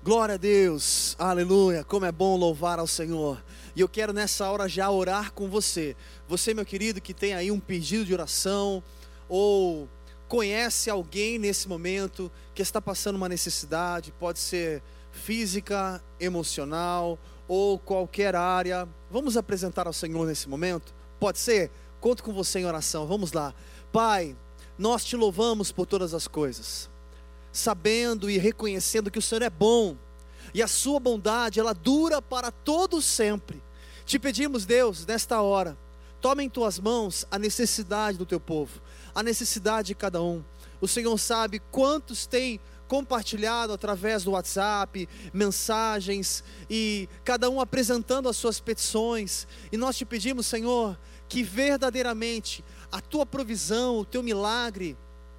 Glória a Deus, aleluia, como é bom louvar ao Senhor. E eu quero nessa hora já orar com você. Você, meu querido, que tem aí um pedido de oração, ou conhece alguém nesse momento que está passando uma necessidade, pode ser física, emocional, ou qualquer área. Vamos apresentar ao Senhor nesse momento? Pode ser? Conto com você em oração, vamos lá. Pai, nós te louvamos por todas as coisas, sabendo e reconhecendo que o Senhor é bom, e a sua bondade, ela dura para todo sempre. Te pedimos, Deus, nesta hora, toma em tuas mãos a necessidade do teu povo, a necessidade de cada um. O Senhor sabe quantos têm compartilhado através do WhatsApp, mensagens, e cada um apresentando as suas petições, e nós te pedimos, Senhor, que verdadeiramente a tua provisão, o teu milagre,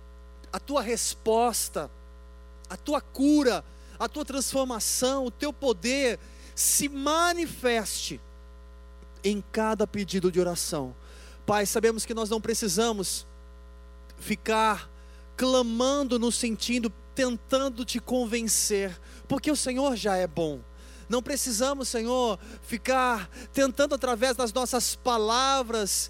a tua resposta, a tua cura, a tua transformação, o teu poder se manifeste em cada pedido de oração. Pai, sabemos que nós não precisamos ficar clamando no sentido, tentando te convencer, porque o Senhor já é bom. Não precisamos, Senhor, ficar tentando através das nossas palavras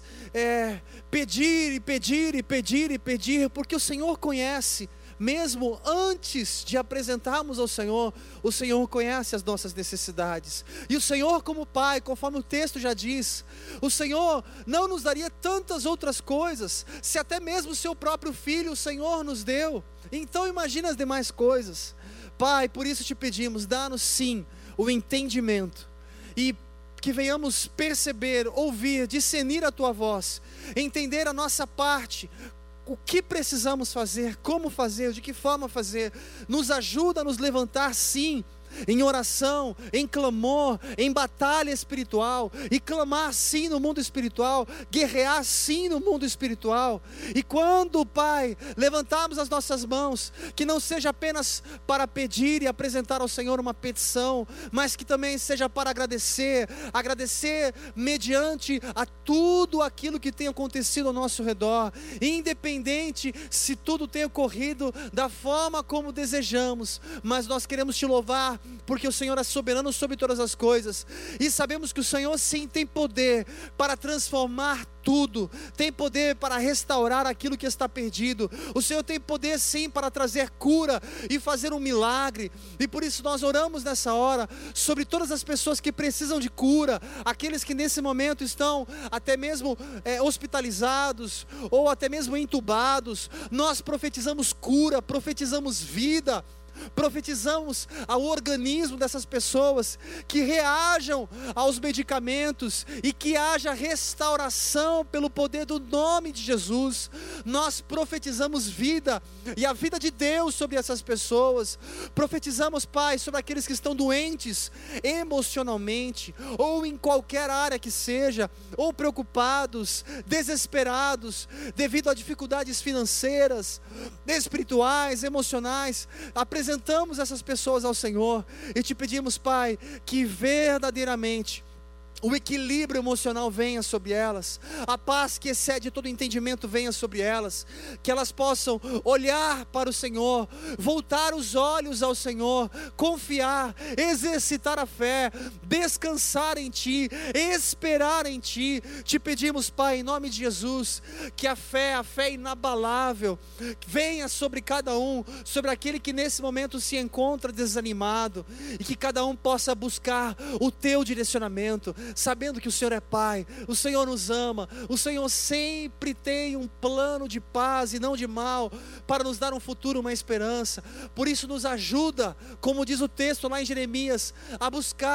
pedir e pedir e pedir e pedir, porque o Senhor conhece. Mesmo antes de apresentarmos ao Senhor, o Senhor conhece as nossas necessidades. E o Senhor, como Pai, conforme o texto já diz, o Senhor não nos daria tantas outras coisas, se até mesmo o seu próprio Filho o Senhor nos deu. Então imagina as demais coisas. Pai, por isso te pedimos, dá-nos sim o entendimento, e que venhamos perceber, ouvir, discernir a tua voz, entender a nossa parte, o que precisamos fazer, como fazer, de que forma fazer. Nos ajuda a nos levantar sim, em oração, em clamor, em batalha espiritual, e clamar sim no mundo espiritual, guerrear sim no mundo espiritual. E quando, Pai, levantarmos as nossas mãos, que não seja apenas para pedir e apresentar ao Senhor uma petição, mas que também seja para agradecer mediante a tudo aquilo que tem acontecido ao nosso redor, independente se tudo tem ocorrido da forma como desejamos, mas nós queremos te louvar, porque o Senhor é soberano sobre todas as coisas, e sabemos que o Senhor sim tem poder para transformar tudo, tem poder para restaurar aquilo que está perdido. O Senhor tem poder sim para trazer cura e fazer um milagre, e por isso nós oramos nessa hora sobre todas as pessoas que precisam de cura, aqueles que nesse momento estão até mesmo hospitalizados, ou até mesmo entubados. Nós profetizamos cura, profetizamos vida, profetizamos ao organismo dessas pessoas, que reajam aos medicamentos e que haja restauração pelo poder do nome de Jesus. Nós profetizamos vida, e a vida de Deus sobre essas pessoas. Profetizamos, Pai, sobre aqueles que estão doentes emocionalmente, ou em qualquer área que seja, ou preocupados, desesperados, devido a dificuldades financeiras, espirituais, emocionais. Apresentamos essas pessoas ao Senhor e te pedimos, Pai, que verdadeiramente o equilíbrio emocional venha sobre elas, a paz que excede todo entendimento venha sobre elas, que elas possam olhar para o Senhor, voltar os olhos ao Senhor, confiar, exercitar a fé, descansar em Ti, esperar em Ti. Te pedimos, Pai, em nome de Jesus, que a fé inabalável venha sobre cada um, sobre aquele que nesse momento se encontra desanimado, e que cada um possa buscar o Teu direcionamento, sabendo que o Senhor é Pai, o Senhor nos ama, o Senhor sempre tem um plano de paz e não de mal, para nos dar um futuro, uma esperança. Por isso nos ajuda, como diz o texto lá em Jeremias, a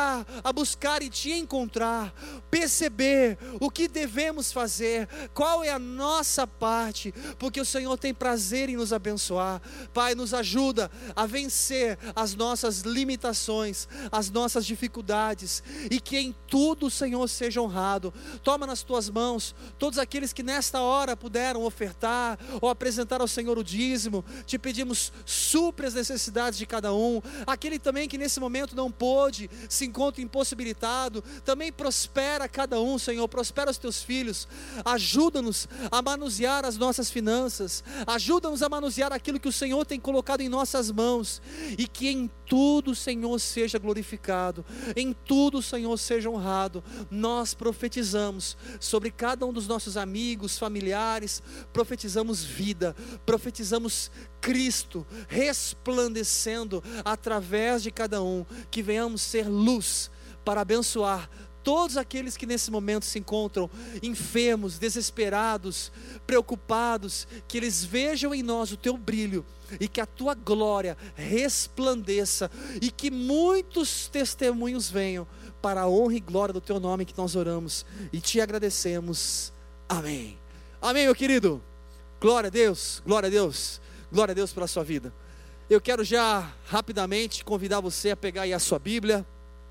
buscar e te encontrar, perceber o que devemos fazer, qual é a nossa parte, porque o Senhor tem prazer em nos abençoar. Pai, nos ajuda a vencer as nossas limitações, as nossas dificuldades, e que em tudo tudo, Senhor, seja honrado. Toma nas tuas mãos todos aqueles que nesta hora puderam ofertar ou apresentar ao Senhor o dízimo. Te pedimos, supre as necessidades de cada um. Aquele também que nesse momento não pôde, se encontra impossibilitado, também prospera cada um, Senhor, prospera os teus filhos. Ajuda-nos a manusear as nossas finanças, ajuda-nos a manusear aquilo que o Senhor tem colocado em nossas mãos, e que em tudo o Senhor seja glorificado, em tudo o Senhor seja honrado. Nós profetizamos sobre cada um dos nossos amigos, familiares, profetizamos vida, profetizamos Cristo resplandecendo através de cada um, que venhamos ser luz para abençoar todos aqueles que nesse momento se encontram enfermos, desesperados, preocupados, que eles vejam em nós o teu brilho, e que a tua glória resplandeça, e que muitos testemunhos venham para a honra e glória do teu nome, que nós oramos e te agradecemos. Amém. Amém, meu querido. Glória a Deus, glória a Deus, glória a Deus pela sua vida. Eu quero já rapidamente convidar você a pegar aí a sua Bíblia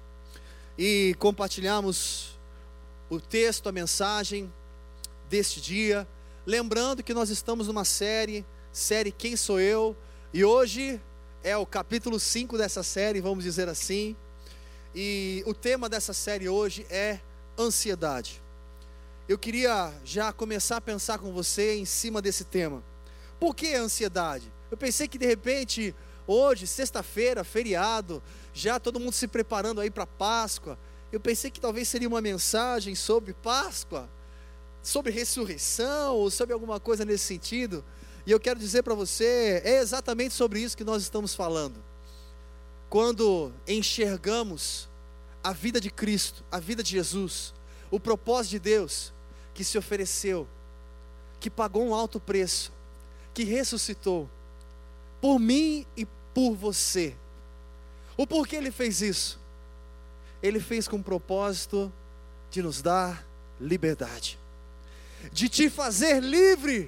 e compartilharmos o texto, a mensagem deste dia, lembrando que nós estamos numa série Quem Sou Eu, e hoje é o capítulo 5 dessa série, vamos dizer assim, e o tema dessa série hoje é ansiedade. Eu queria já começar a pensar com você em cima desse tema. Por que ansiedade? Eu pensei que de repente, hoje, sexta-feira, feriado, já todo mundo se preparando aí para Páscoa, eu pensei que talvez seria uma mensagem sobre Páscoa, sobre ressurreição, ou sobre alguma coisa nesse sentido, e eu quero dizer para você, é exatamente sobre isso que nós estamos falando. Quando enxergamos a vida de Cristo, a vida de Jesus, o propósito de Deus, que se ofereceu, que pagou um alto preço, que ressuscitou, por mim e por você. O porquê Ele fez isso? Ele fez com o propósito de nos dar liberdade, de te fazer livre,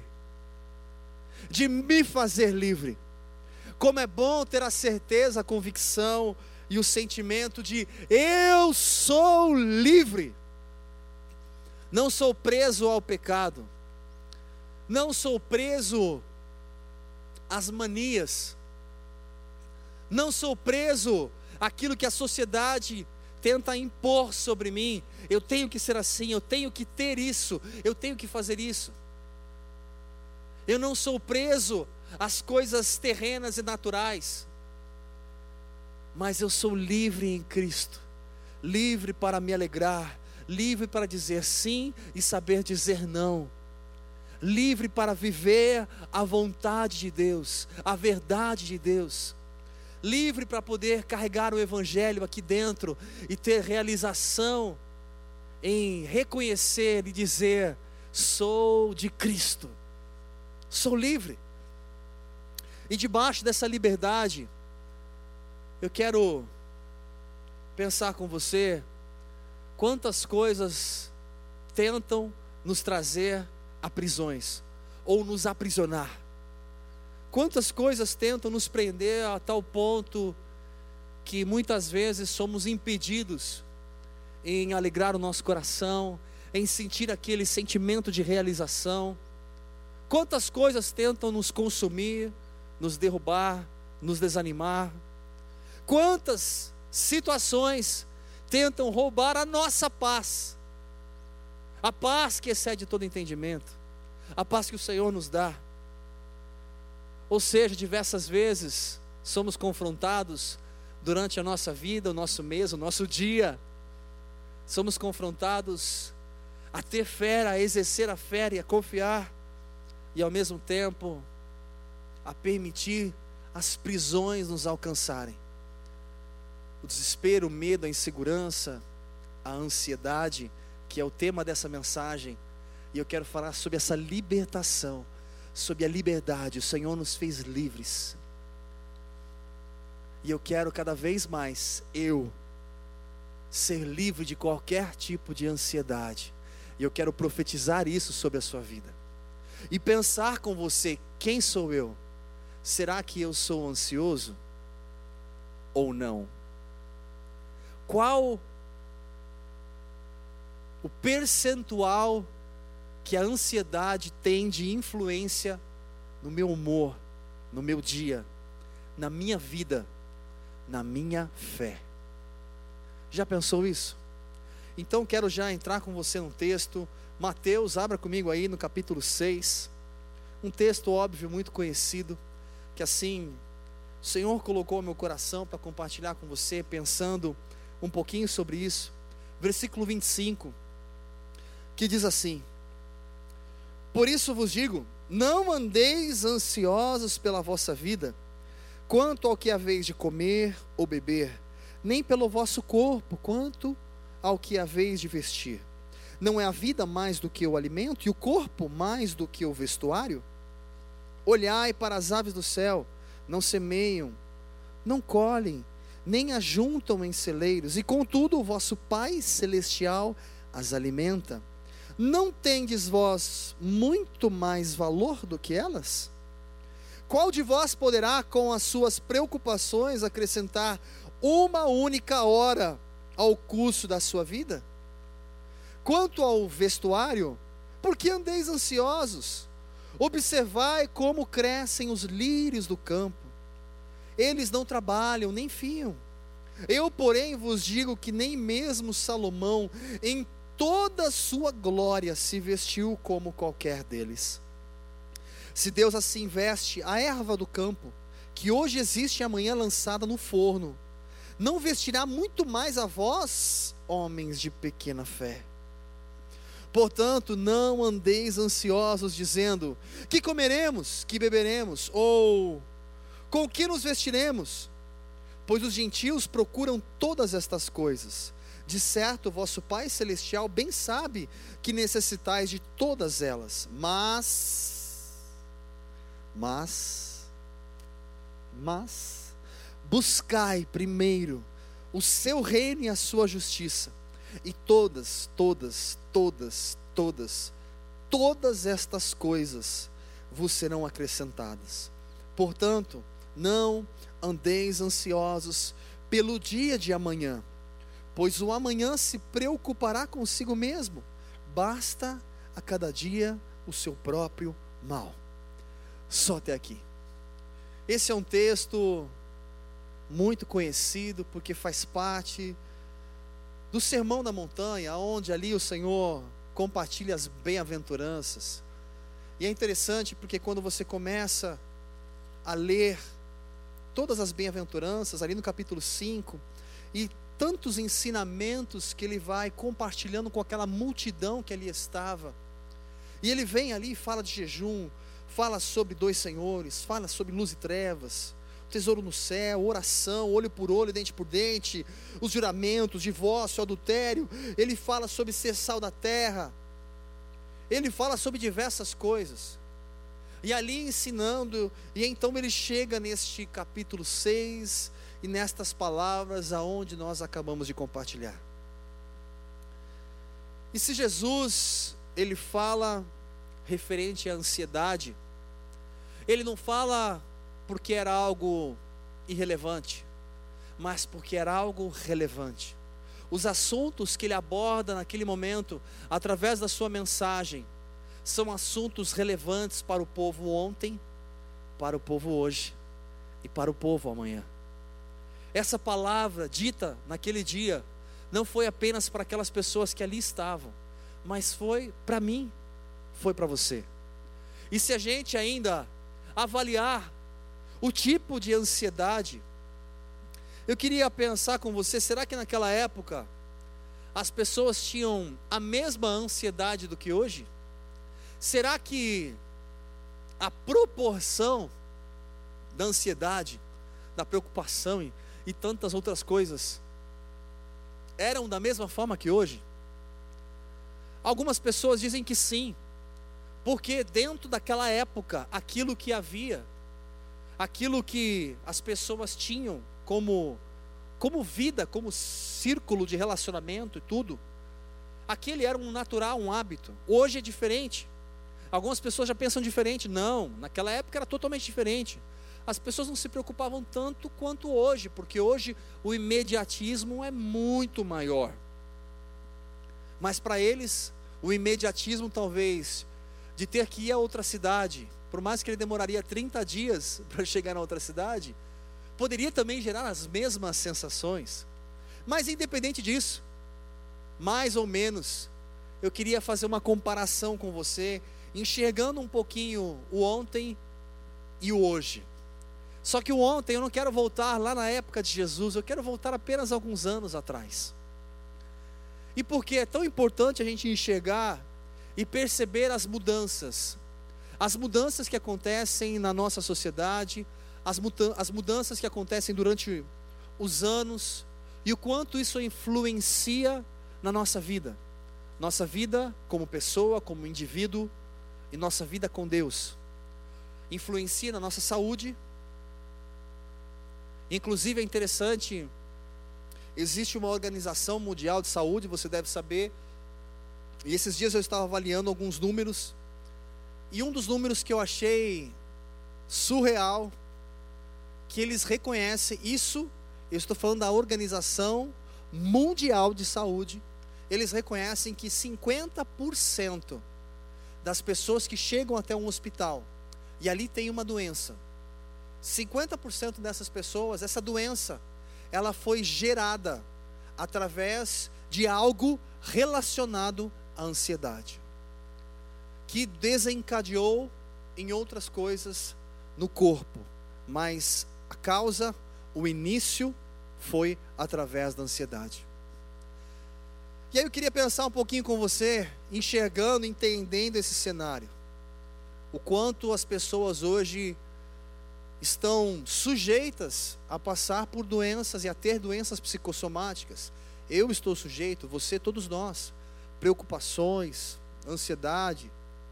de me fazer livre. Como é bom ter a certeza, a convicção e o sentimento de eu sou livre. Não sou preso ao pecado, não sou preso às manias, não sou preso àquilo que a sociedade tenta impor sobre mim. Eu tenho que ser assim, eu tenho que ter isso, eu tenho que fazer isso. Eu não sou preso às coisas terrenas e naturais, mas eu sou livre em Cristo, livre para me alegrar, livre para dizer sim e saber dizer não, livre para viver a vontade de Deus, a verdade de Deus, livre para poder carregar o Evangelho aqui dentro e ter realização em reconhecer e dizer: sou de Cristo, sou livre. E debaixo dessa liberdade, eu quero pensar com você quantas coisas tentam nos trazer a prisões ou nos aprisionar. Quantas coisas tentam nos prender a tal ponto que muitas vezes somos impedidos em alegrar o nosso coração, em sentir aquele sentimento de realização. Quantas coisas tentam nos consumir, nos derrubar, nos desanimar. Quantas situações tentam roubar a nossa paz, a paz que excede todo entendimento, a paz que o Senhor nos dá. Ou seja, diversas vezes somos confrontados durante a nossa vida, o nosso mês, o nosso dia. Somos confrontados a ter fé, a exercer a fé e a confiar, e ao mesmo tempo a permitir as prisões nos alcançarem. O desespero, o medo, a insegurança, a ansiedade, que é o tema dessa mensagem. E eu quero falar sobre essa libertação, sobre a liberdade. O Senhor nos fez livres. E eu quero cada vez mais, ser livre de qualquer tipo de ansiedade. E eu quero profetizar isso sobre a sua vida. E pensar com você, quem sou eu? Será que eu sou ansioso? Ou não? Qual o percentual que a ansiedade tem de influência no meu humor, no meu dia, na minha vida, na minha fé. Já pensou isso? Então quero já entrar com você num texto. Mateus, abra comigo aí no capítulo 6. Um texto óbvio, muito conhecido, que assim o Senhor colocou no meu coração para compartilhar com você, pensando um pouquinho sobre isso. Versículo 25, que diz assim: por isso vos digo, não andeis ansiosos pela vossa vida, quanto ao que haveis de comer ou beber, nem pelo vosso corpo, quanto ao que haveis de vestir. Não é a vida mais do que o alimento, e o corpo mais do que o vestuário? Olhai para as aves do céu, não semeiam, não colhem, nem ajuntam em celeiros, e contudo o vosso Pai Celestial as alimenta. Não tendes vós muito mais valor do que elas? Qual de vós poderá com as suas preocupações acrescentar uma única hora ao curso da sua vida? Quanto ao vestuário, por que andeis ansiosos? Observai como crescem os lírios do campo. Eles não trabalham, nem fiam. Eu, porém, vos digo que nem mesmo Salomão, em toda a sua glória, se vestiu como qualquer deles. Se Deus assim veste a erva do campo, que hoje existe e amanhã lançada no forno, não vestirá muito mais a vós, homens de pequena fé? Portanto, não andeis ansiosos, dizendo: que comeremos, que beberemos, ou com que nos vestiremos? Pois os gentios procuram todas estas coisas. De certo, vosso Pai Celestial bem sabe que necessitais de todas elas. Mas buscai primeiro o seu reino e a sua justiça, e todas estas coisas vos serão acrescentadas. Portanto, não andeis ansiosos pelo dia de amanhã, pois o amanhã se preocupará consigo mesmo. Basta a cada dia o seu próprio mal. Só até aqui. Esse é um texto muito conhecido, porque faz parte do Sermão da Montanha, onde ali o Senhor compartilha as bem-aventuranças. E é interessante porque quando você começa a ler todas as bem-aventuranças, ali no capítulo 5, e tantos ensinamentos que ele vai compartilhando com aquela multidão que ali estava, e ele vem ali e fala de jejum, fala sobre dois senhores, fala sobre luz e trevas, tesouro no céu, oração, olho por olho, dente por dente, os juramentos, divórcio, adultério. Ele fala sobre ser sal da terra, ele fala sobre diversas coisas, e ali ensinando, e então ele chega neste capítulo 6, e nestas palavras aonde nós acabamos de compartilhar. E se Jesus, ele fala referente à ansiedade, ele não fala porque era algo irrelevante, mas porque era algo relevante. Os assuntos que ele aborda naquele momento, através da sua mensagem, são assuntos relevantes para o povo ontem, para o povo hoje e para o povo amanhã. Essa palavra dita naquele dia não foi apenas para aquelas pessoas que ali estavam, mas foi para mim, foi para você. E se a gente ainda avaliar o tipo de ansiedade, eu queria pensar com você, será que naquela época as pessoas tinham a mesma ansiedade do que hoje? Será que a proporção da ansiedade, da preocupação e tantas outras coisas eram da mesma forma que hoje? Algumas pessoas dizem que sim, porque dentro daquela época, aquilo que havia, aquilo que as pessoas tinham como vida, como círculo de relacionamento e tudo, aquele era um natural, um hábito. Hoje é diferente. Algumas pessoas já pensam diferente. Não, naquela época era totalmente diferente. As pessoas não se preocupavam tanto quanto hoje, porque hoje o imediatismo é muito maior. Mas para eles, o imediatismo talvez de ter que ir a outra cidade, por mais que ele demoraria 30 dias para chegar na outra cidade, poderia também gerar as mesmas sensações. Mas independente disso, mais ou menos, eu queria fazer uma comparação com você, enxergando um pouquinho o ontem e o hoje. Só que o ontem eu não quero voltar lá na época de Jesus, eu quero voltar apenas alguns anos atrás. E por que é tão importante a gente enxergar e perceber as mudanças que acontecem na nossa sociedade, as mudanças que acontecem durante os anos, e o quanto isso influencia na nossa vida como pessoa, como indivíduo, e nossa vida com Deus. Influencia na nossa saúde. Inclusive é interessante, existe uma organização mundial de saúde, você deve saber, e esses dias eu estava avaliando alguns números, e um dos números que eu achei surreal, que eles reconhecem isso, eu estou falando da Organização Mundial de Saúde, eles reconhecem que 50% das pessoas que chegam até um hospital, e ali tem uma doença, 50% dessas pessoas, essa doença, ela foi gerada através de algo relacionado à ansiedade, que desencadeou em outras coisas no corpo, mas a causa, o início foi através da ansiedade. E aí eu queria pensar um pouquinho com você, enxergando, entendendo esse cenário, o quanto as pessoas hoje estão sujeitas a passar por doenças e a ter doenças psicossomáticas. Eu estou sujeito, você, todos nós, preocupações, ansiedade,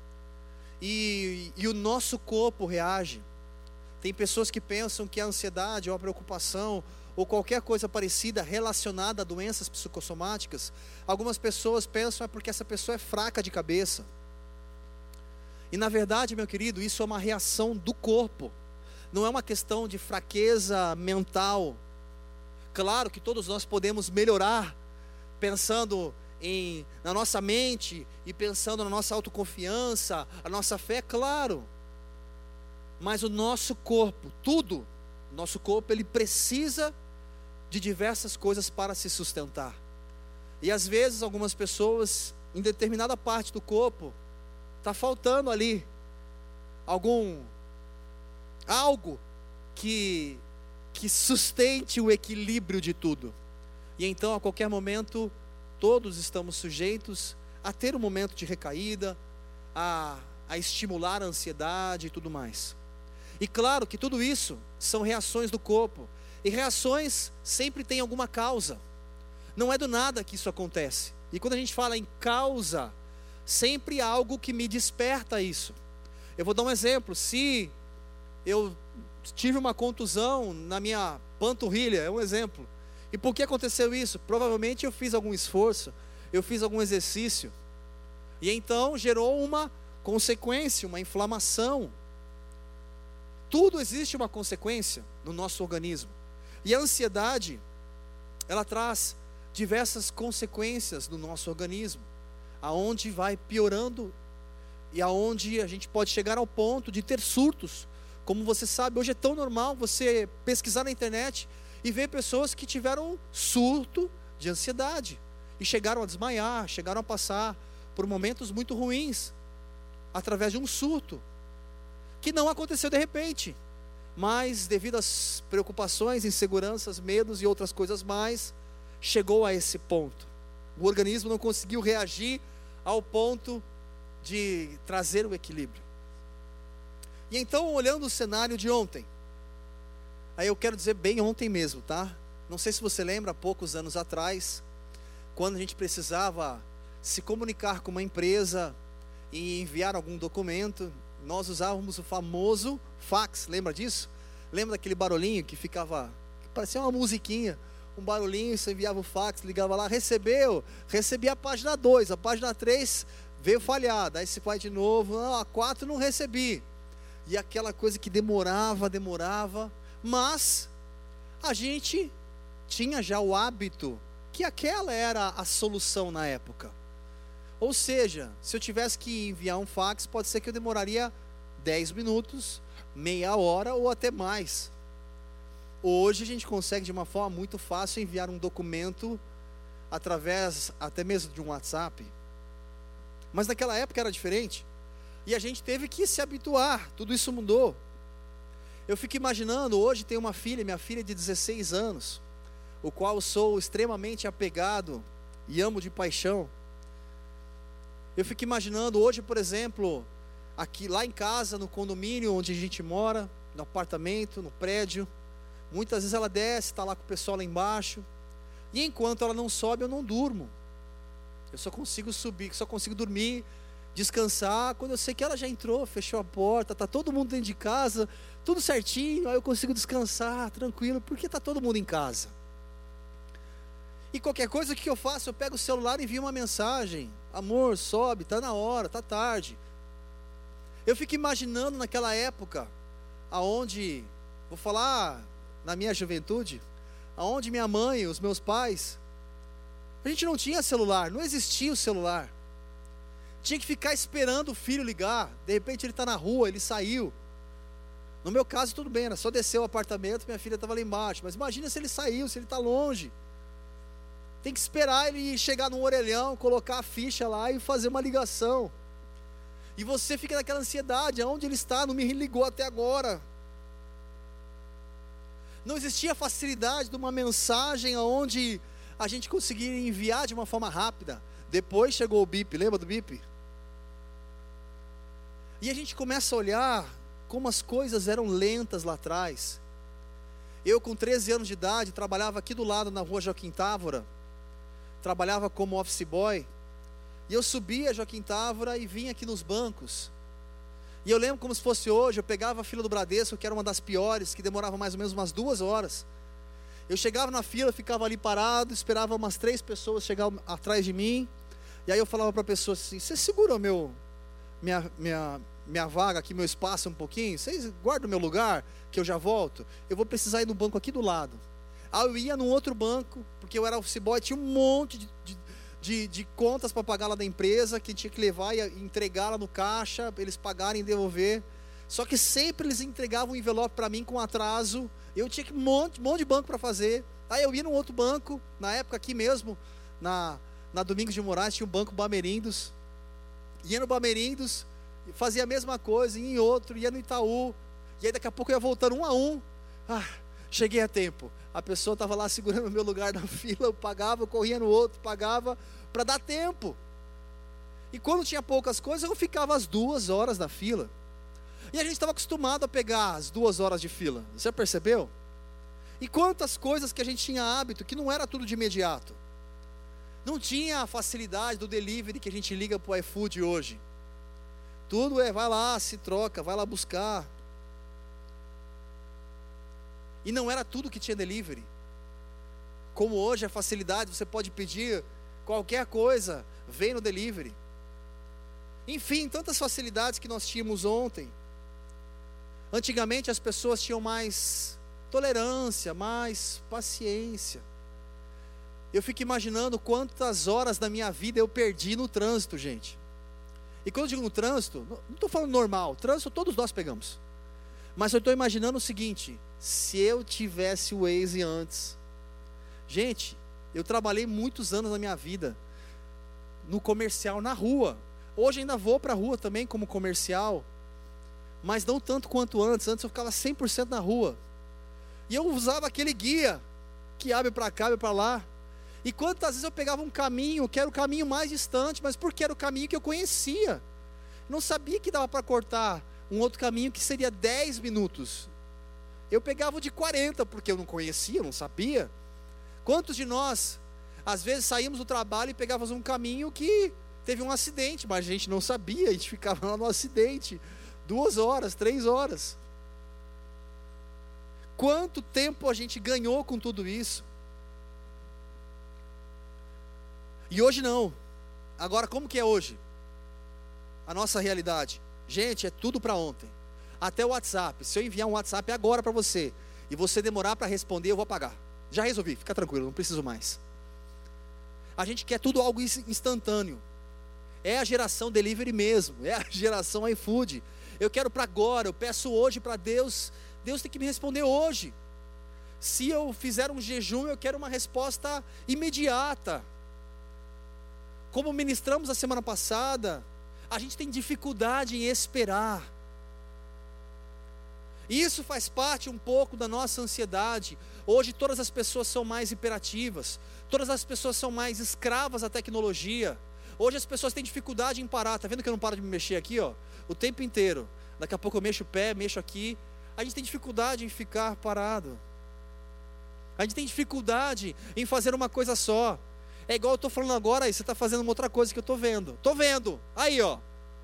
e o nosso corpo reage. Tem pessoas que pensam que a ansiedade ou a preocupação ou qualquer coisa parecida relacionada a doenças psicossomáticas, algumas pessoas pensam porque essa pessoa é fraca de cabeça. E na verdade, meu querido, isso é uma reação do corpo, não é uma questão de fraqueza mental. Claro que todos nós podemos melhorar, pensando na nossa mente e pensando na nossa autoconfiança, a nossa fé, claro. Mas o nosso corpo, nosso corpo, ele precisa de diversas coisas para se sustentar. E às vezes algumas pessoas, em determinada parte do corpo, está faltando ali algo que sustente o equilíbrio de tudo. E então a qualquer momento todos estamos sujeitos a ter um momento de recaída, a estimular a ansiedade e tudo mais. E claro que tudo isso são reações do corpo, e reações sempre têm alguma causa, não é do nada que isso acontece. E quando a gente fala em causa, sempre há algo que me desperta isso. Eu vou dar um exemplo. Se eu tive uma contusão na minha panturrilha, é um exemplo, e por que aconteceu isso? Provavelmente eu fiz algum esforço, eu fiz algum exercício, e então gerou uma consequência, uma inflamação. Tudo existe uma consequência no nosso organismo. E a ansiedade, ela traz diversas consequências no nosso organismo, aonde vai piorando e aonde a gente pode chegar ao ponto de ter surtos. Como você sabe, hoje é tão normal você pesquisar na internet e ver pessoas que tiveram surto de ansiedade e chegaram a desmaiar, chegaram a passar por momentos muito ruins através de um surto que não aconteceu de repente, mas devido às preocupações, inseguranças, medos e outras coisas mais, chegou a esse ponto. O organismo não conseguiu reagir ao ponto de trazer o equilíbrio. E então, olhando o cenário de ontem, aí eu quero dizer bem ontem mesmo, tá? Não sei se você lembra, há poucos anos atrás, quando a gente precisava se comunicar com uma empresa e enviar algum documento, nós usávamos o famoso fax, lembra disso? Lembra daquele barulhinho que ficava, que parecia uma musiquinha, um barulhinho, você enviava o fax, ligava lá, recebi a página 2, a página 3 veio falhada, aí você vai de novo, a 4 não recebi, e aquela coisa que demorava, mas a gente tinha já o hábito, que aquela era a solução na época, Ou seja, se eu tivesse que enviar um fax, pode ser que eu demoraria 10 minutos, meia hora ou até mais. Hoje a gente consegue de uma forma muito fácil enviar um documento através até mesmo de um WhatsApp. Mas naquela época era diferente. E a gente teve que se habituar, tudo isso mudou. Eu fico imaginando, hoje tem uma filha, minha filha de 16 anos, o qual sou extremamente apegado e amo de paixão. Eu fico imaginando hoje, por exemplo, aqui lá em casa, no condomínio onde a gente mora, no apartamento, no prédio, muitas vezes ela desce, está lá com o pessoal lá embaixo, e enquanto ela não sobe, eu não durmo. Eu só consigo subir, só consigo dormir, descansar, quando eu sei que ela já entrou, fechou a porta, está todo mundo dentro de casa, tudo certinho, aí eu consigo descansar, tranquilo, porque está todo mundo em casa. E qualquer coisa, o que eu faço? Eu pego o celular e envio uma mensagem: amor, sobe, está na hora, está tarde. Eu fico imaginando naquela época, aonde, vou falar na minha juventude, aonde minha mãe, os meus pais, a gente não tinha celular, não existia o celular. Tinha que ficar esperando o filho ligar. De repente ele está na rua, ele saiu. No meu caso tudo bem, era só descer o apartamento, minha filha estava lá embaixo. Mas imagina se ele saiu, se ele está longe. Tem que esperar ele chegar num orelhão, colocar a ficha lá e fazer uma ligação. E você fica naquela ansiedade: aonde ele está? Não me ligou até agora. Não existia facilidade de uma mensagem aonde a gente conseguia enviar de uma forma rápida. Depois chegou o bip, lembra do bip? E a gente começa a olhar como as coisas eram lentas lá atrás. Eu com 13 anos de idade, trabalhava aqui do lado na rua Joaquim Távora, trabalhava como office boy, e eu subia a Joaquim Távora e vinha aqui nos bancos. E eu lembro como se fosse hoje, eu pegava a fila do Bradesco, que era uma das piores, que demorava mais ou menos umas 2 horas. Eu chegava na fila, ficava ali parado, esperava umas 3 pessoas chegar atrás de mim, e aí eu falava para a pessoa assim: você segura minha vaga aqui, meu espaço um pouquinho? Vocês guardam o meu lugar, que eu já volto? Eu vou precisar ir no banco aqui do lado. Aí eu ia num outro banco, porque eu era office boy, tinha um monte de contas para pagar lá da empresa, que tinha que levar e entregar lá no caixa, eles pagarem e devolver. Só que sempre eles entregavam um envelope para mim com atraso. Eu tinha que um monte de banco para fazer. Aí eu ia num outro banco, na época aqui mesmo, na Domingos de Moraes, tinha o banco Bamerindos. Ia no Bamerindos, fazia a mesma coisa, ia em outro, ia no Itaú. E aí daqui a pouco eu ia voltando um a um. Cheguei a tempo. A pessoa estava lá segurando o meu lugar na fila, eu pagava, eu corria no outro, pagava, para dar tempo. E quando tinha poucas coisas, eu ficava as 2 horas na fila. E a gente estava acostumado a pegar as 2 horas de fila. Você já percebeu? E quantas coisas que a gente tinha hábito, que não era tudo de imediato. Não tinha a facilidade do delivery que a gente liga para o iFood hoje. Tudo vai lá, se troca, vai lá buscar. E não era tudo que tinha delivery. Como hoje a facilidade, você pode pedir qualquer coisa, vem no delivery. Enfim, tantas facilidades que nós tínhamos ontem. Antigamente as pessoas tinham mais tolerância, mais paciência. Eu fico imaginando quantas horas da minha vida eu perdi no trânsito, gente. E quando eu digo no trânsito, não estou falando normal, trânsito todos nós pegamos. Mas eu estou imaginando o seguinte: se eu tivesse o Waze antes. Gente, eu trabalhei muitos anos na minha vida no comercial, na rua. Hoje ainda vou para a rua também como comercial, mas não tanto quanto antes. Antes eu ficava 100% na rua. E eu usava aquele guia que abre para cá, abre para lá. E quantas vezes eu pegava um caminho que era o caminho mais distante, mas porque era o caminho que eu conhecia. Não sabia que dava para cortar um outro caminho que seria 10 minutos. Eu pegava o de 40, porque eu não conhecia, não sabia. Quantos de nós, às vezes saímos do trabalho e pegávamos um caminho que teve um acidente, mas a gente não sabia, a gente ficava lá no acidente 2 horas, 3 horas. Quanto tempo a gente ganhou com tudo isso? E hoje não. Agora como que é hoje? A nossa realidade. Gente, é tudo para ontem. Até o WhatsApp. Se eu enviar um WhatsApp agora para você e você demorar para responder, eu vou apagar. Já resolvi, fica tranquilo, não preciso mais. A gente quer tudo algo instantâneo. é a geração delivery mesmo, é a geração iFood. Eu quero para agora, eu peço hoje para Deus, Deus tem que me responder hoje. Se eu fizer um jejum, eu quero uma resposta imediata. Como ministramos a semana passada, a gente tem dificuldade em esperar. Isso faz parte um pouco da nossa ansiedade. Hoje todas as pessoas são mais hiperativas, todas as pessoas são mais escravas da tecnologia. Hoje as pessoas têm dificuldade em parar. Está vendo que eu não paro de me mexer aqui, ó, o tempo inteiro? Daqui a pouco eu mexo o pé, mexo aqui. A gente tem dificuldade em ficar parado. A gente tem dificuldade em fazer uma coisa só. É igual eu estou falando agora, aí você está fazendo uma outra coisa que eu estou vendo. Estou vendo, aí ó.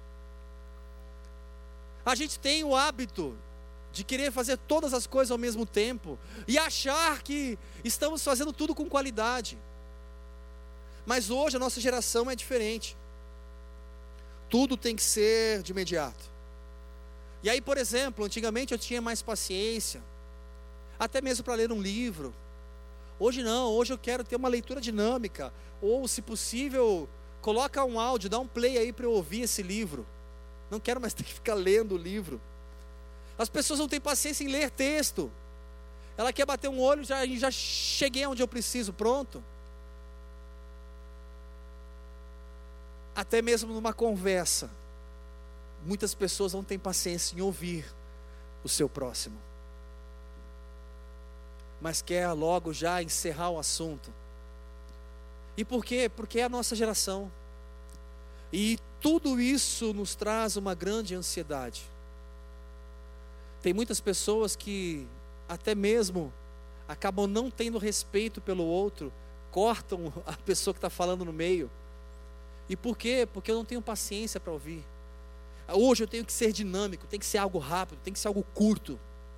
A gente tem o hábito de querer fazer todas as coisas ao mesmo tempo e achar que estamos fazendo tudo com qualidade. Mas hoje a nossa geração é diferente. Tudo tem que ser de imediato. E aí, por exemplo, antigamente eu tinha mais paciência, até mesmo para ler um livro. Hoje não, hoje eu quero ter uma leitura dinâmica, ou se possível, coloca um áudio, dá um play aí para eu ouvir esse livro. Não quero mais ter que ficar lendo o livro. As pessoas não têm paciência em ler texto. Ela quer bater um olho, já cheguei onde eu preciso, pronto. Até mesmo numa conversa, muitas pessoas não têm paciência em ouvir o seu próximo, mas quer logo já encerrar o assunto. E por quê? Porque é a nossa geração. E tudo isso nos traz uma grande ansiedade. Tem muitas pessoas que até mesmo acabam não tendo respeito pelo outro, cortam a pessoa que está falando no meio. E por quê? Porque eu não tenho paciência para ouvir. Hoje eu tenho que ser dinâmico, tem que ser algo rápido, tem que ser algo curto.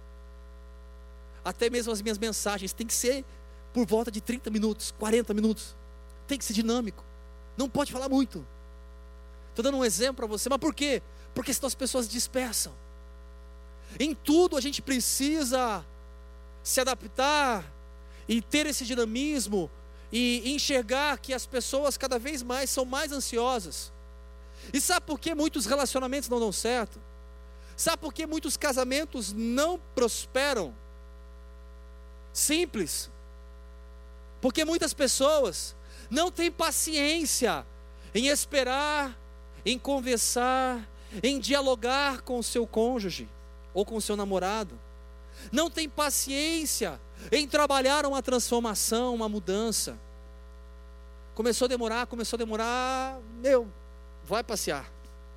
Até mesmo as minhas mensagens tem que ser por volta de 30 minutos, 40 minutos. Tem que ser dinâmico, não pode falar muito. Estou dando um exemplo para você, mas por quê? Porque senão as pessoas dispersam. Em tudo a gente precisa se adaptar e ter esse dinamismo e enxergar que as pessoas cada vez mais são mais ansiosas. E sabe por que muitos relacionamentos não dão certo? Sabe por que muitos casamentos não prosperam? Simples. Porque muitas pessoas não têm paciência em esperar, em conversar, em dialogar com o seu cônjuge ou com o seu namorado. Não tem paciência em trabalhar uma transformação, uma mudança. Começou a demorar, vai passear.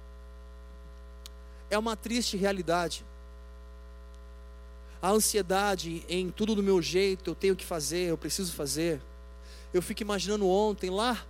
É uma triste realidade. A ansiedade em tudo do meu jeito, eu tenho que fazer, eu preciso fazer. Eu fico imaginando ontem lá,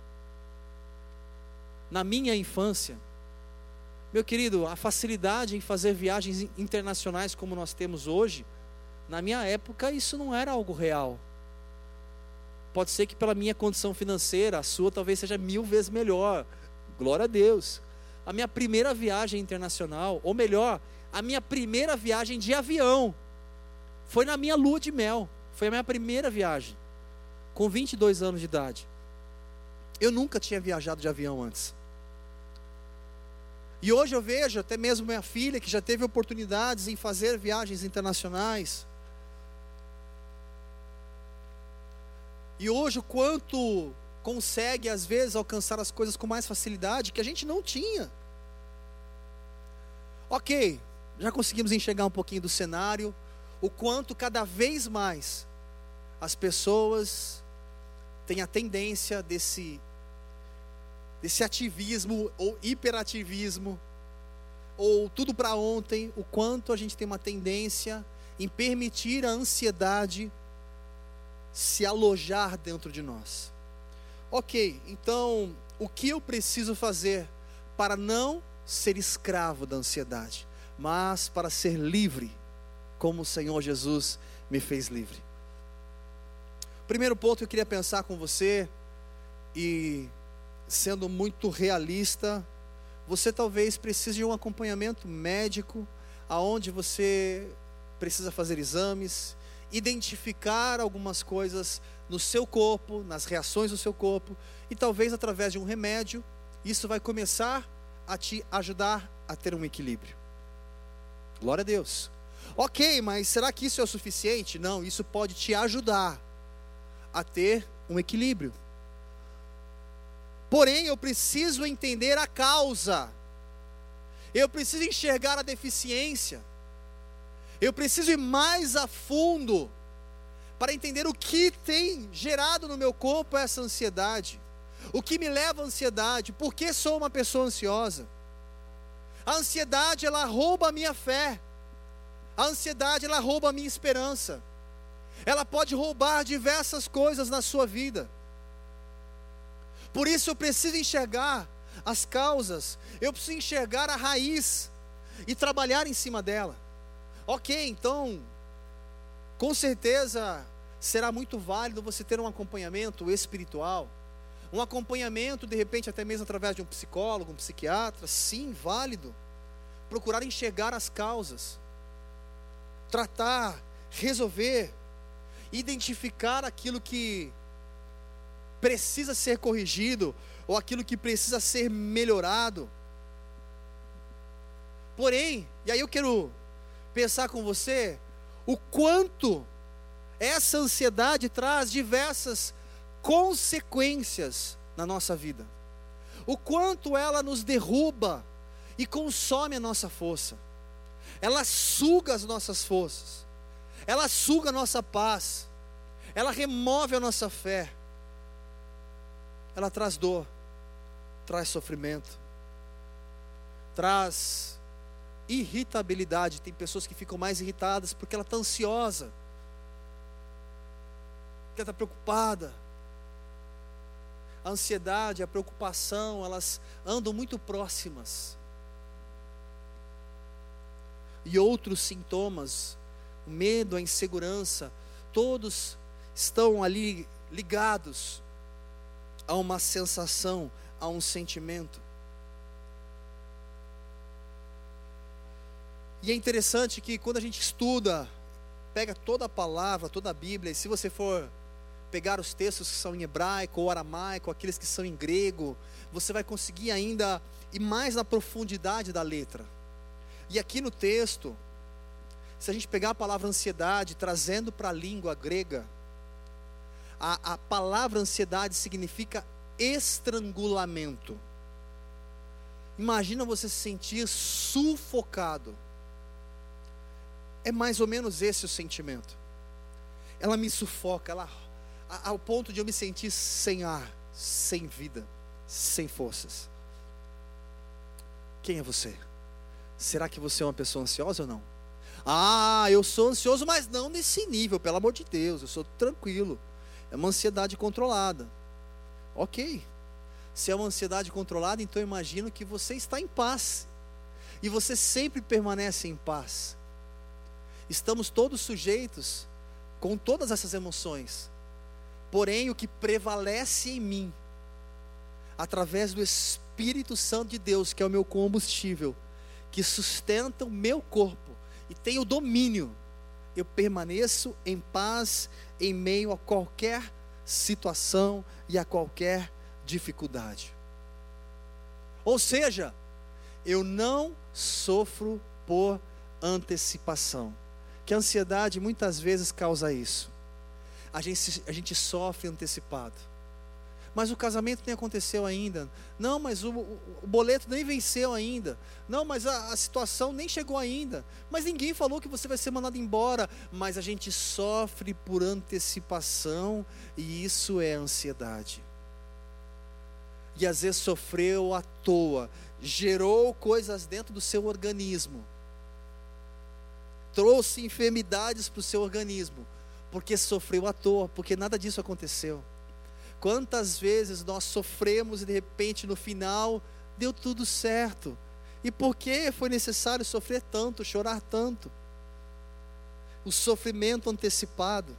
na minha infância, meu querido, a facilidade em fazer viagens internacionais como nós temos hoje, na minha época isso não era algo real. Pode ser que pela minha condição financeira, a sua talvez seja 1000 vezes melhor, glória a Deus. A minha primeira viagem internacional, ou melhor, a minha primeira viagem de avião, foi na minha lua de mel, foi a minha primeira viagem, com 22 anos de idade. Eu nunca tinha viajado de avião antes. E hoje eu vejo até mesmo minha filha, que já teve oportunidades em fazer viagens internacionais. E hoje o quanto consegue às vezes alcançar as coisas com mais facilidade, que a gente não tinha. Ok, já conseguimos enxergar um pouquinho do cenário, o quanto cada vez mais as pessoas têm a tendência desse ativismo ou hiperativismo, ou tudo para ontem, o quanto a gente tem uma tendência em permitir a ansiedade se alojar dentro de nós. Ok, então o que eu preciso fazer para não ser escravo da ansiedade, mas para ser livre, como o Senhor Jesus me fez livre? Primeiro ponto que eu queria pensar com você, e sendo muito realista, você talvez precise de um acompanhamento médico, aonde você precisa fazer exames, identificar algumas coisas no seu corpo, nas reações do seu corpo, e talvez através de um remédio, isso vai começar a te ajudar a ter um equilíbrio. Glória a Deus. Ok, mas será que isso é o suficiente? Não, isso pode te ajudar a ter um equilíbrio. Porém, eu preciso entender a causa. Eu preciso enxergar a deficiência. Eu preciso ir mais a fundo para entender o que tem gerado no meu corpo essa ansiedade. O que me leva à ansiedade? Por que sou uma pessoa ansiosa? A ansiedade, ela rouba a minha fé. A ansiedade, ela rouba a minha esperança. Ela pode roubar diversas coisas na sua vida. Por isso eu preciso enxergar as causas. Eu preciso enxergar a raiz e trabalhar em cima dela. Ok, então, com certeza será muito válido você ter um acompanhamento espiritual. Um acompanhamento, de repente, até mesmo através de um psicólogo, um psiquiatra. Sim, válido. Procurar enxergar as causas. Tratar, resolver, identificar aquilo que precisa ser corrigido, ou aquilo que precisa ser melhorado. Porém, e aí eu quero pensar com você, o quanto essa ansiedade traz diversas consequências na nossa vida. O quanto ela nos derruba e consome a nossa força. Ela suga as nossas forças. Ela suga a nossa paz. Ela remove a nossa fé. Ela traz dor, traz sofrimento, traz irritabilidade. Tem pessoas que ficam mais irritadas porque ela está ansiosa, porque ela está preocupada. A ansiedade, a preocupação, elas andam muito próximas. E outros sintomas, o medo, a insegurança, todos estão ali ligados a uma sensação, a um sentimento. E é interessante que quando a gente estuda, pega toda a palavra, toda a Bíblia, e se você for pegar os textos que são em hebraico ou aramaico, aqueles que são em grego, você vai conseguir ainda ir mais na profundidade da letra. E aqui no texto, se a gente pegar a palavra ansiedade, trazendo para a língua grega, a palavra ansiedade significa estrangulamento. Imagina você se sentir sufocado. É mais ou menos esse o sentimento. Ela me sufoca, ao ponto de eu me sentir sem ar, sem vida, sem forças. Quem é você? Será que você é uma pessoa ansiosa ou não? Ah, eu sou ansioso, mas não nesse nível, pelo amor de Deus, eu sou tranquilo. É uma ansiedade controlada. Ok. Se é uma ansiedade controlada, então eu imagino que você está em paz. E você sempre permanece em paz. Estamos todos sujeitos com todas essas emoções. Porém, o que prevalece em mim, através do Espírito Santo de Deus, que é o meu combustível, que sustenta o meu corpo e tem o domínio, eu permaneço em paz em meio a qualquer situação e a qualquer dificuldade. Ou seja, eu não sofro por antecipação, que a ansiedade muitas vezes causa isso. A gente sofre antecipado. Mas o casamento nem aconteceu ainda. Não, mas o boleto nem venceu ainda. Não, mas a situação nem chegou ainda. Mas ninguém falou que você vai ser mandado embora. Mas a gente sofre por antecipação, e isso é ansiedade. E às vezes sofreu à toa, gerou coisas dentro do seu organismo, trouxe enfermidades para o seu organismo, porque sofreu à toa, porque nada disso aconteceu. Quantas vezes nós sofremos e de repente no final deu tudo certo? E por que foi necessário sofrer tanto, chorar tanto? O sofrimento antecipado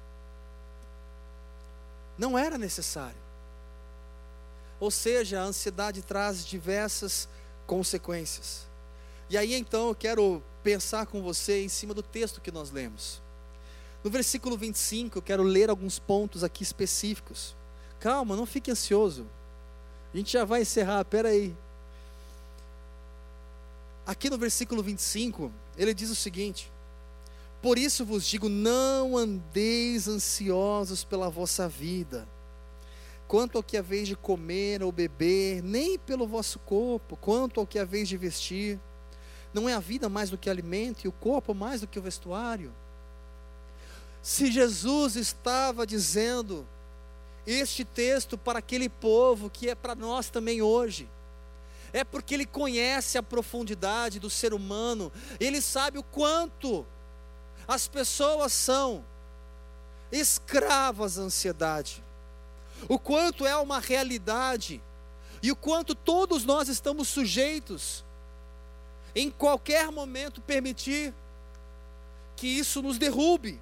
não era necessário. Ou seja, a ansiedade traz diversas consequências. E aí então eu quero pensar com você em cima do texto que nós lemos. No versículo 25, eu quero ler alguns pontos aqui específicos. Calma, não fique ansioso. A gente já vai encerrar, espera aí. Aqui no versículo 25, ele diz o seguinte: por isso vos digo, não andeis ansiosos pela vossa vida, quanto ao que haveis de comer ou beber, nem pelo vosso corpo, quanto ao que haveis de vestir. Não é a vida mais do que alimento, e o corpo mais do que o vestuário? Se Jesus estava dizendo este texto para aquele povo, que é para nós também hoje, é porque Ele conhece a profundidade do ser humano, Ele sabe o quanto as pessoas são escravas da ansiedade, o quanto é uma realidade, e o quanto todos nós estamos sujeitos, em qualquer momento, permitir que isso nos derrube.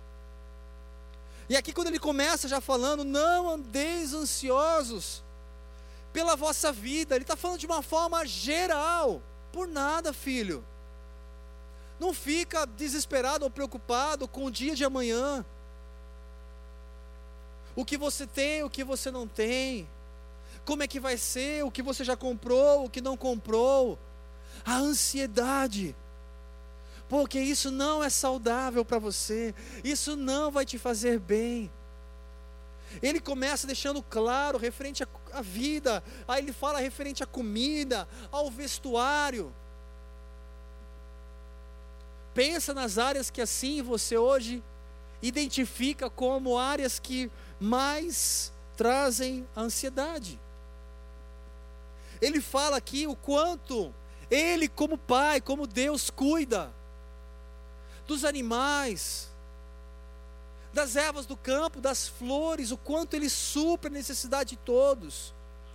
E aqui quando ele começa já falando, não andeis ansiosos pela vossa vida, ele está falando de uma forma geral. Por nada, filho, não fica desesperado ou preocupado com o dia de amanhã, o que você tem, o que você não tem, como é que vai ser, o que você já comprou, o que não comprou. A ansiedade, porque isso não é saudável para você, isso não vai te fazer bem. Ele começa deixando claro referente à vida, aí ele fala referente à comida, ao vestuário. Pensa nas áreas que assim você hoje identifica como áreas que mais trazem a ansiedade. Ele fala aqui o quanto Ele, como Pai, como Deus, cuida dos animais, das ervas do campo, das flores, o quanto Ele supre a necessidade de todos.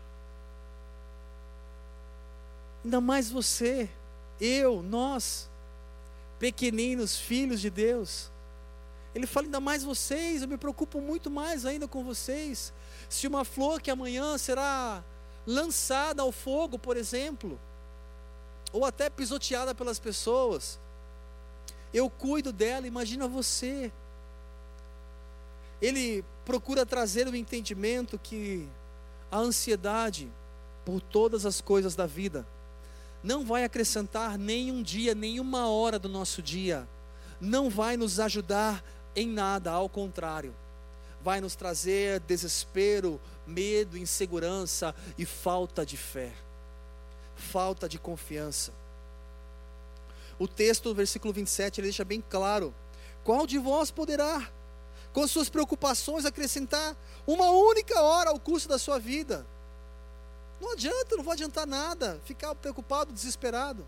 Ainda mais você, eu, nós, pequeninos, filhos de Deus. Ele fala, ainda mais vocês, eu me preocupo muito mais ainda com vocês. Se uma flor que amanhã será lançada ao fogo, por exemplo, ou até pisoteada pelas pessoas, eu cuido dela, imagina você. Ele procura trazer o entendimento que a ansiedade por todas as coisas da vida não vai acrescentar nem um dia, nem uma hora do nosso dia, não vai nos ajudar em nada, ao contrário, vai nos trazer desespero, medo, insegurança e falta de fé, falta de confiança. O texto do versículo 27, ele deixa bem claro: qual de vós poderá, com suas preocupações, acrescentar uma única hora ao curso da sua vida? Não adianta, não vai adiantar nada, ficar preocupado, desesperado.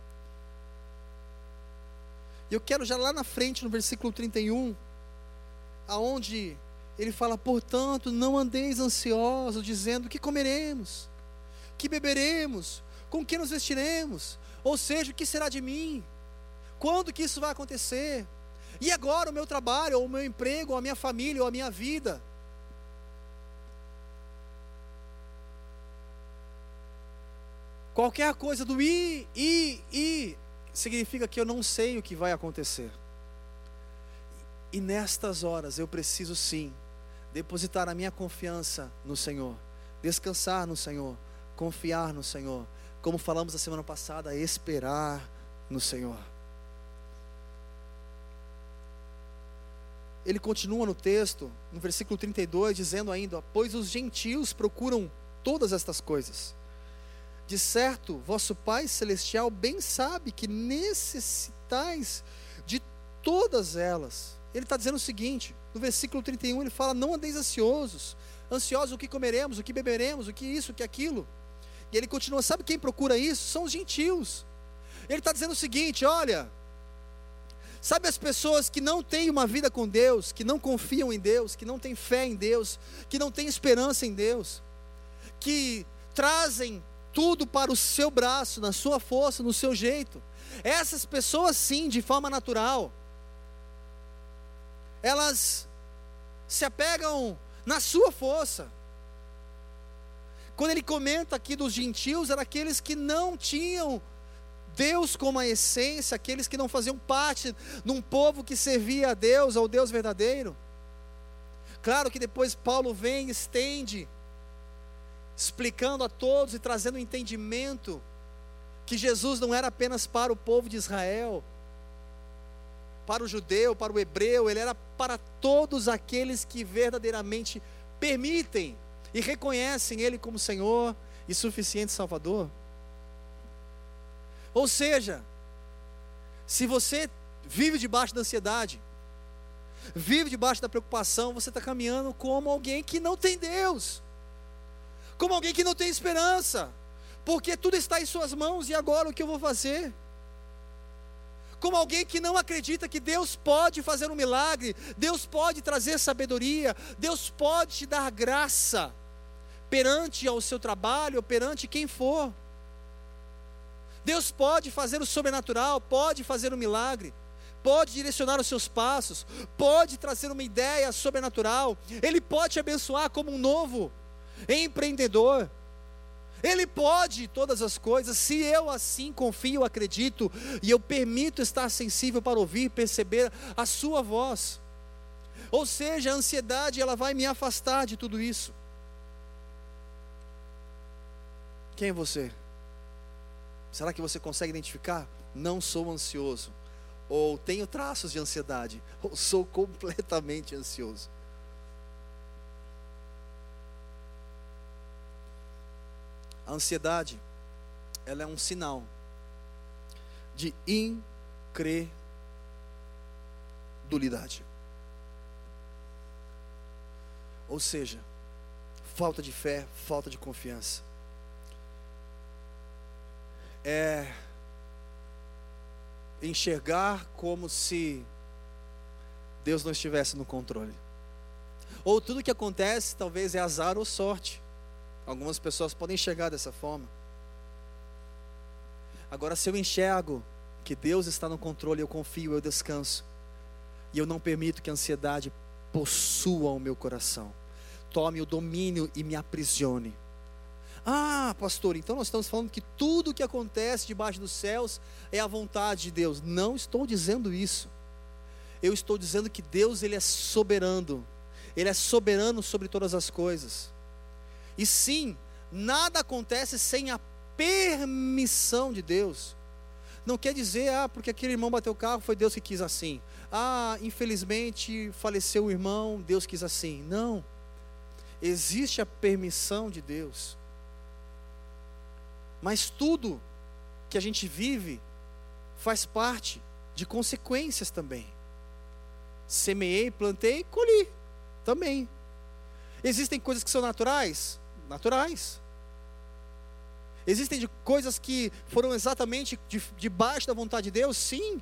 E eu quero já lá na frente, no versículo 31, aonde ele fala, portanto, não andeis ansiosos, dizendo, que comeremos, que beberemos, com que nos vestiremos, ou seja, o que será de mim, quando que isso vai acontecer, e agora o meu trabalho, ou o meu emprego, ou a minha família, ou a minha vida. Qualquer coisa do significa que eu não sei o que vai acontecer. E nestas horas eu preciso sim depositar a minha confiança no Senhor, descansar no Senhor, confiar no Senhor, como falamos a semana passada, esperar no Senhor. Ele continua no texto, no versículo 32, dizendo ainda, pois os gentios procuram todas estas coisas. De certo, vosso Pai Celestial bem sabe que necessitais de todas elas. Ele está dizendo o seguinte, no versículo 31, ele fala, não andeis ansiosos o que comeremos, o que beberemos, o que isso, o que aquilo. E ele continua, sabe quem procura isso? São os gentios. Ele está dizendo o seguinte, olha, sabe as pessoas que não têm uma vida com Deus, que não confiam em Deus, que não têm fé em Deus, que não têm esperança em Deus, que trazem tudo para o seu braço, na sua força, no seu jeito. Essas pessoas sim, de forma natural, elas se apegam na sua força. Quando ele comenta aqui dos gentios, eram aqueles que não tinham Deus como a essência, aqueles que não faziam parte de um povo que servia a Deus, ao Deus verdadeiro. Claro que depois Paulo vem e estende explicando a todos e trazendo um entendimento que Jesus não era apenas para o povo de Israel, para o judeu, para o hebreu, ele era para todos aqueles que verdadeiramente permitem e reconhecem Ele como Senhor e suficiente Salvador. Ou seja, se você vive debaixo da ansiedade, vive debaixo da preocupação, você está caminhando como alguém que não tem Deus, como alguém que não tem esperança, porque tudo está em suas mãos, e agora o que eu vou fazer? Como alguém que não acredita que Deus pode fazer um milagre, Deus pode trazer sabedoria, Deus pode te dar graça, perante ao seu trabalho, ou perante quem for. Deus pode fazer o sobrenatural, pode fazer um milagre, pode direcionar os seus passos, pode trazer uma ideia sobrenatural, Ele pode te abençoar como um novo empreendedor, Ele pode todas as coisas, se eu assim confio, acredito, e eu permito estar sensível para ouvir, perceber a sua voz. Ou seja, a ansiedade, ela vai me afastar de tudo isso. Quem é você? Será que você consegue identificar? Não sou ansioso, ou tenho traços de ansiedade, ou sou completamente ansioso. A ansiedade, ela é um sinal de incredulidade. Ou seja, falta de fé, falta de confiança. É enxergar como se Deus não estivesse no controle. Ou tudo que acontece talvez é azar ou sorte. Algumas pessoas podem enxergar dessa forma. Agora, se eu enxergo que Deus está no controle, eu confio, eu descanso, e eu não permito que a ansiedade possua o meu coração, tome o domínio e me aprisione. Ah, pastor, então nós estamos falando que tudo que acontece debaixo dos céus é a vontade de Deus. Não estou dizendo isso. Eu estou dizendo que Deus, Ele é soberano. Ele é soberano sobre todas as coisas. E sim, nada acontece sem a permissão de Deus. Não quer dizer, porque aquele irmão bateu o carro, foi Deus que quis assim. Infelizmente faleceu o irmão, Deus quis assim. Não. Existe a permissão de Deus. Mas tudo que a gente vive faz parte de consequências também. Semeei, plantei, colhi também. Existem coisas que são naturais? Naturais. Existem coisas que foram exatamente debaixo da vontade de Deus? Sim.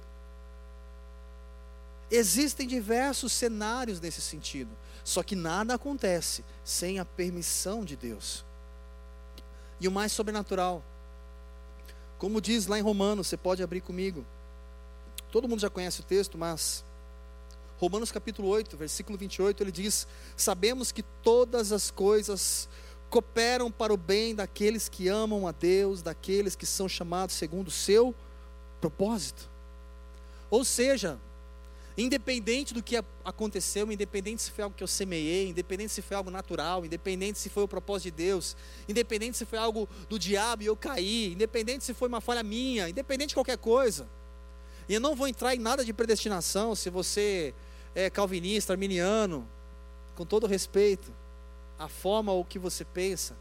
Existem diversos cenários nesse sentido. Só que nada acontece sem a permissão de Deus. E o mais sobrenatural, como diz lá em Romanos, você pode abrir comigo. Todo mundo já conhece o texto, mas Romanos capítulo 8, versículo 28, ele diz: sabemos que todas as coisas cooperam para o bem daqueles que amam a Deus, daqueles que são chamados segundo o seu propósito. Ou seja, independente do que aconteceu, independente se foi algo que eu semeei, independente se foi algo natural, independente se foi o propósito de Deus, independente se foi algo do diabo e eu caí, independente se foi uma falha minha, independente de qualquer coisa. E eu não vou entrar em nada de predestinação, se você é calvinista, arminiano, com todo respeito, a forma ou o que você pensa.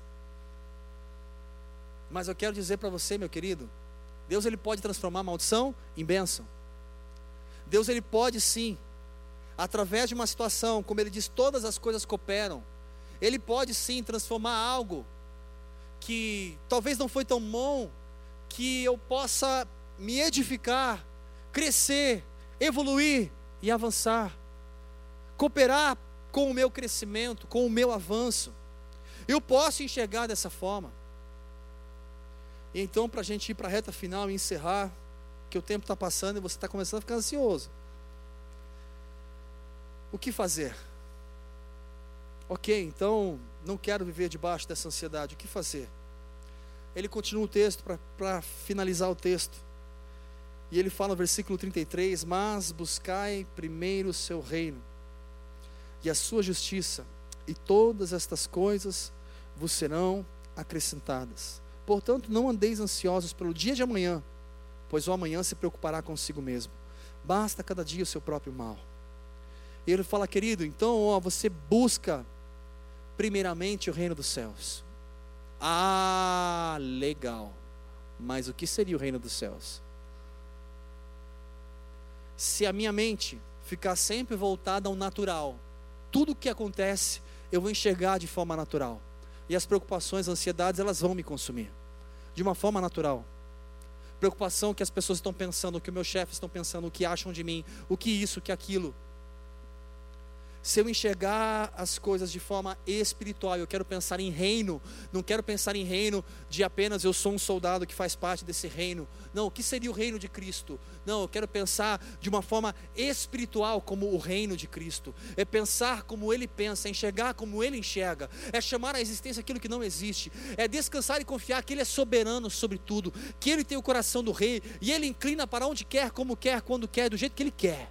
Mas eu quero dizer para você, meu querido, Deus, Ele pode transformar maldição em bênção. Deus, Ele pode sim, através de uma situação, como Ele diz, todas as coisas cooperam. Ele pode sim transformar algo que talvez não foi tão bom, que eu possa me edificar, crescer, evoluir e avançar, cooperar com o meu crescimento, com o meu avanço. Eu posso enxergar dessa forma. E então, para a gente ir para a reta final e encerrar, que o tempo está passando e você está começando a ficar ansioso. O que fazer? Ok, então não quero viver debaixo dessa ansiedade. O que fazer? Ele continua o texto para finalizar o texto. E ele fala no versículo 33: mas buscai primeiro o seu reino e a sua justiça, e todas estas coisas vos serão acrescentadas. Portanto, não andeis ansiosos pelo dia de amanhã, pois o amanhã se preocupará consigo mesmo. Basta cada dia o seu próprio mal. E ele fala, querido, então você busca primeiramente o reino dos céus. Ah, legal. Mas o que seria o reino dos céus? Se a minha mente ficar sempre voltada ao natural, tudo o que acontece eu vou enxergar de forma natural. E as preocupações, as ansiedades, elas vão me consumir de uma forma natural. Preocupação que as pessoas estão pensando, o que meus chefes estão pensando, o que acham de mim, o que isso, o que aquilo. Se eu enxergar as coisas de forma espiritual, eu quero pensar em reino, não quero pensar em reino de apenas eu sou um soldado que faz parte desse reino. Não, o que seria o reino de Cristo? Não, eu quero pensar de uma forma espiritual como o reino de Cristo. É pensar como Ele pensa, é enxergar como Ele enxerga. É chamar à existência aquilo que não existe. É descansar e confiar que Ele é soberano sobre tudo, que Ele tem o coração do rei e Ele inclina para onde quer, como quer, quando quer, do jeito que Ele quer.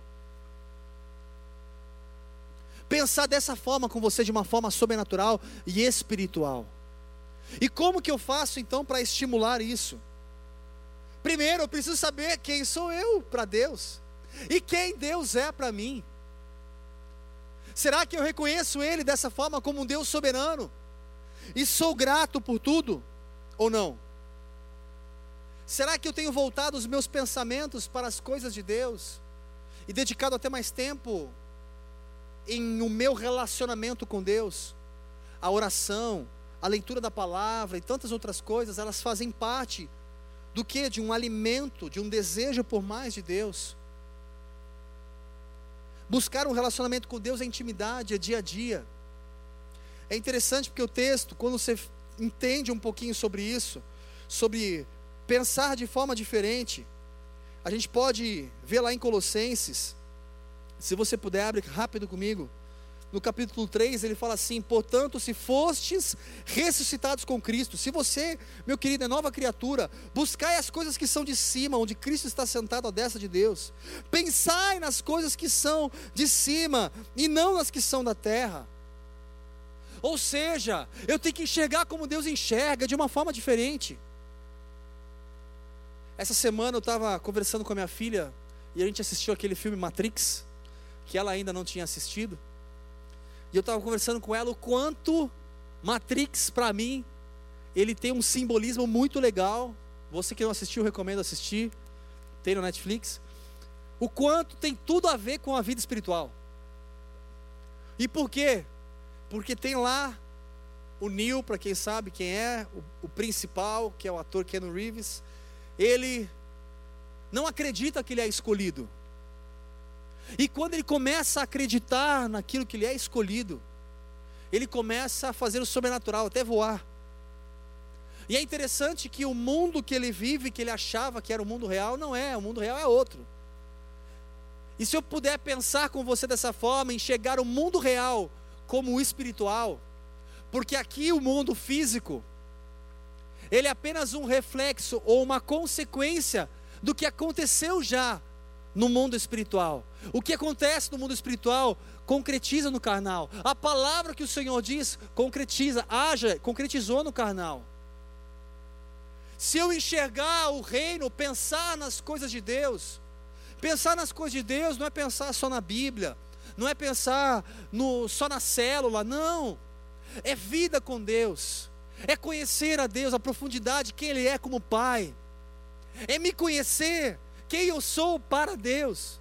Pensar dessa forma com você, de uma forma sobrenatural e espiritual. E como que eu faço então para estimular isso? Primeiro eu preciso saber quem sou eu para Deus e quem Deus é para mim. Será que eu reconheço Ele dessa forma como um Deus soberano e sou grato por tudo ou não? Será que eu tenho voltado os meus pensamentos para as coisas de Deus e dedicado até mais tempo em o meu relacionamento com Deus? A oração, a leitura da palavra e tantas outras coisas, elas fazem parte do que? De um alimento, de um desejo por mais de Deus. Buscar um relacionamento com Deus é intimidade, é dia a dia. É interessante porque o texto, quando você entende um pouquinho sobre isso, sobre pensar de forma diferente, a gente pode ver lá em Colossenses. Se você puder, abre rápido comigo. No capítulo 3, ele fala assim: portanto, se fostes ressuscitados com Cristo, se você, meu querido, é nova criatura, buscai as coisas que são de cima, onde Cristo está sentado à destra de Deus. Pensai nas coisas que são de cima, e não nas que são da terra. Ou seja, eu tenho que enxergar como Deus enxerga, de uma forma diferente. Essa semana eu estava conversando com a minha filha, e a gente assistiu aquele filme Matrix, que ela ainda não tinha assistido, e eu estava conversando com ela o quanto Matrix, para mim, ele tem um simbolismo muito legal. Você que não assistiu, recomendo assistir, tem no Netflix. O quanto tem tudo a ver com a vida espiritual. E por quê? Porque tem lá o Neo, para quem sabe quem é, o principal, que é o ator Keanu Reeves. Ele não acredita que ele é escolhido. E quando ele começa a acreditar naquilo que ele é escolhido, ele começa a fazer o sobrenatural, até voar. E é interessante que o mundo que ele vive, que ele achava que era o mundo real, não é, o mundo real é outro. E se eu puder pensar com você dessa forma, enxergar o mundo real como o espiritual, porque aqui o mundo físico, ele é apenas um reflexo ou uma consequência do que aconteceu já no mundo espiritual. O que acontece no mundo espiritual concretiza no carnal. A palavra que o Senhor diz concretiza, concretizou no carnal. Se eu enxergar o reino, pensar nas coisas de Deus, pensar nas coisas de Deus não é pensar só na Bíblia, não é pensar só na célula, não. É vida com Deus, é conhecer a Deus, a profundidade, quem Ele é como Pai, é me conhecer quem eu sou para Deus.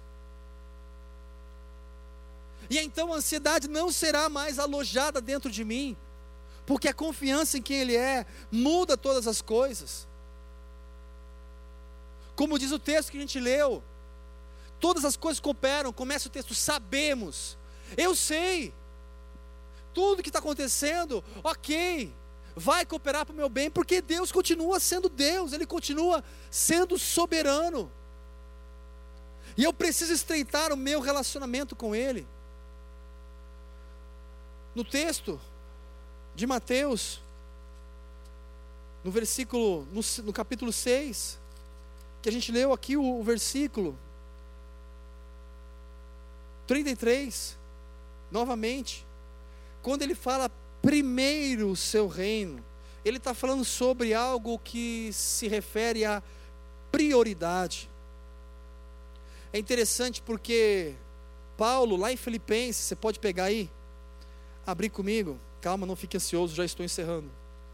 E então a ansiedade não será mais alojada dentro de mim, porque a confiança em quem Ele é muda todas as coisas. Como diz o texto que a gente leu, todas as coisas cooperam, começa o texto, sabemos, eu sei, tudo que está acontecendo, ok, vai cooperar para o meu bem, porque Deus continua sendo Deus, Ele continua sendo soberano. E eu preciso estreitar o meu relacionamento com Ele. No texto de Mateus, no capítulo 6, que a gente leu aqui o versículo 33, novamente, quando ele fala primeiro o seu reino ele está falando sobre algo que se refere a prioridade. É interessante porque Paulo, lá em Filipenses, você pode pegar aí, abrir comigo, calma, não fique ansioso, já estou encerrando.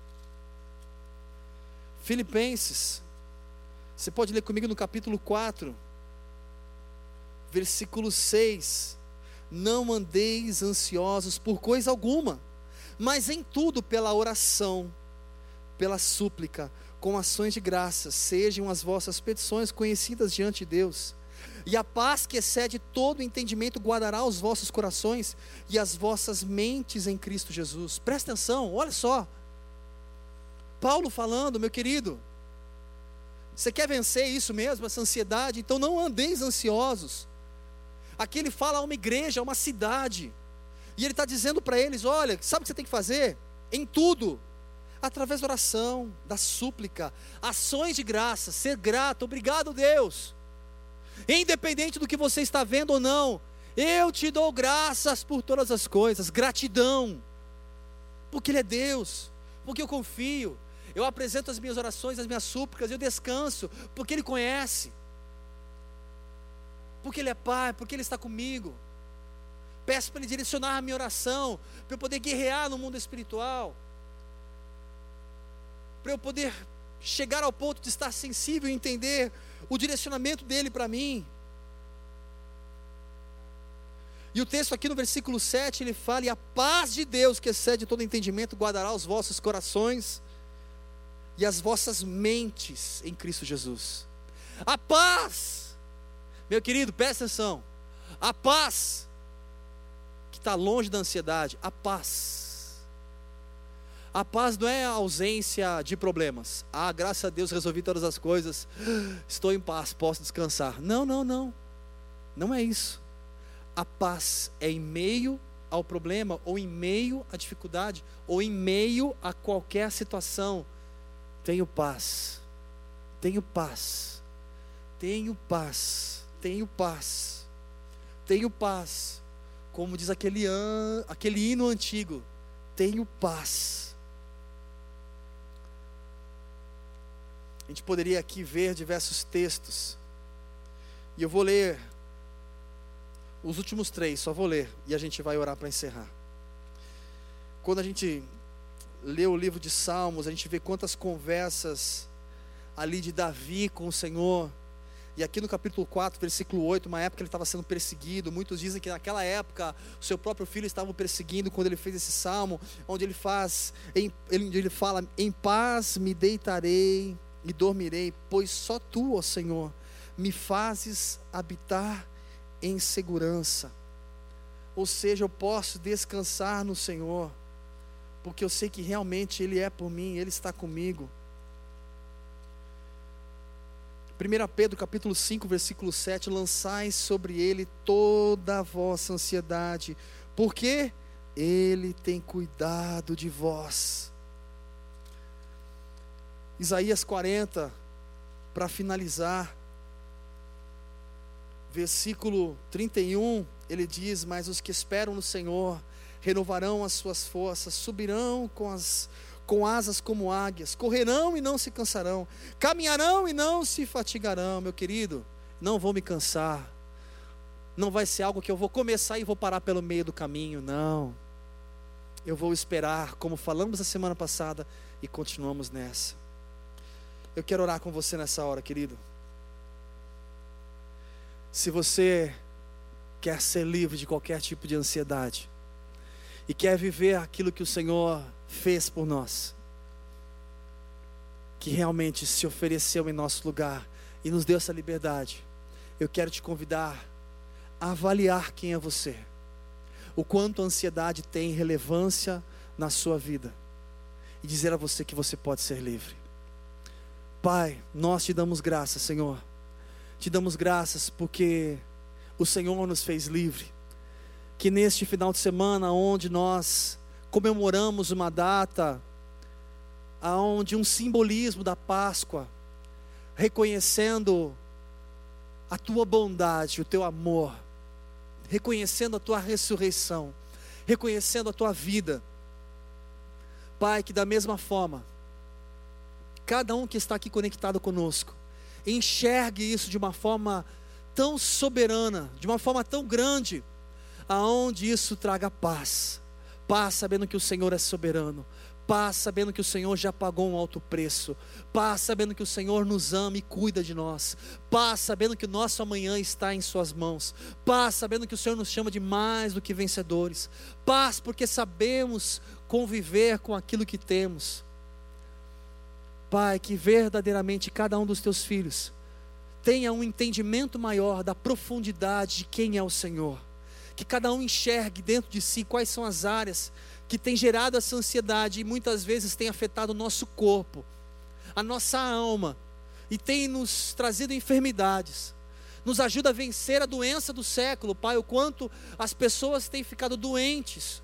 Filipenses, você pode ler comigo no capítulo 4, versículo 6, não andeis ansiosos por coisa alguma, mas em tudo pela oração, pela súplica, com ações de graça, sejam as vossas petições conhecidas diante de Deus, e a paz que excede todo entendimento guardará os vossos corações e as vossas mentes em Cristo Jesus. Presta atenção, olha só, Paulo falando, meu querido, você quer vencer isso mesmo, essa ansiedade? Então não andeis ansiosos. Aqui ele fala a uma igreja, a uma cidade, e ele está dizendo para eles, olha, sabe o que você tem que fazer? Em tudo, através da oração, da súplica, ações de graça, ser grato, obrigado Deus, independente do que você está vendo ou não, eu te dou graças por todas as coisas, gratidão, porque Ele é Deus, porque eu confio, eu apresento as minhas orações, as minhas súplicas, eu descanso, porque Ele conhece, porque Ele é Pai, porque Ele está comigo. Peço para Ele direcionar a minha oração, para eu poder guerrear no mundo espiritual, para eu poder chegar ao ponto de estar sensível e entender o direcionamento dEle para mim. E o texto aqui no versículo 7, ele fala, e a paz de Deus, que excede todo entendimento, guardará os vossos corações e as vossas mentes em Cristo Jesus. A paz, meu querido, presta atenção, a paz, que está longe da ansiedade, a paz não é a ausência de problemas, graças a Deus resolvi todas as coisas, estou em paz, posso descansar, não é isso. A paz é em meio ao problema, ou em meio à dificuldade, ou em meio a qualquer situação, tenho paz, tenho paz, tenho paz, tenho paz, tenho paz, como diz aquele hino antigo, tenho paz. A gente poderia aqui ver diversos textos, e eu vou ler os últimos 3, só vou ler, e a gente vai orar para encerrar. Quando a gente lê o livro de Salmos, a gente vê quantas conversas ali de Davi com o Senhor, e aqui no capítulo 4, versículo 8, uma época ele estava sendo perseguido, muitos dizem que naquela época, o seu próprio filho estava perseguindo, quando ele fez esse salmo, onde ele fala, em paz me deitarei e dormirei, pois só Tu, ó Senhor, me fazes habitar em segurança. Ou seja, eu posso descansar no Senhor, porque eu sei que realmente Ele é por mim, Ele está comigo. 1 Pedro capítulo 5, versículo 7, lançai sobre Ele toda a vossa ansiedade, porque Ele tem cuidado de vós. Isaías 40, para finalizar, versículo 31, ele diz, mas os que esperam no Senhor, renovarão as suas forças, subirão com asas como águias, correrão e não se cansarão, caminharão e não se fatigarão. Meu querido, não vou me cansar, não vai ser algo que eu vou começar e vou parar pelo meio do caminho, não, eu vou esperar, como falamos a semana passada, e continuamos nessa. Eu quero orar com você nessa hora, querido. Se você quer ser livre de qualquer tipo de ansiedade e quer viver aquilo que o Senhor fez por nós, que realmente se ofereceu em nosso lugar e nos deu essa liberdade, eu quero te convidar a avaliar quem é você, o quanto a ansiedade tem relevância na sua vida, e dizer a você que você pode ser livre. Pai, nós te damos graças, Senhor, te damos graças porque o Senhor nos fez livre, que neste final de semana, onde nós comemoramos uma data, onde um simbolismo da Páscoa, reconhecendo a Tua bondade, o Teu amor, reconhecendo a Tua ressurreição, reconhecendo a Tua vida, Pai, que da mesma forma, cada um que está aqui conectado conosco enxergue isso de uma forma tão soberana, de uma forma tão grande, aonde isso traga paz. Paz sabendo que o Senhor é soberano, paz sabendo que o Senhor já pagou um alto preço, paz sabendo que o Senhor nos ama e cuida de nós, paz sabendo que o nosso amanhã está em suas mãos, paz sabendo que o Senhor nos chama de mais do que vencedores, paz porque sabemos conviver com aquilo que temos. Pai, que verdadeiramente cada um dos teus filhos tenha um entendimento maior da profundidade de quem é o Senhor, que cada um enxergue dentro de si quais são as áreas que tem gerado essa ansiedade e muitas vezes tem afetado o nosso corpo, a nossa alma, e tem nos trazido enfermidades. Nos ajuda a vencer a doença do século, Pai, o quanto as pessoas têm ficado doentes,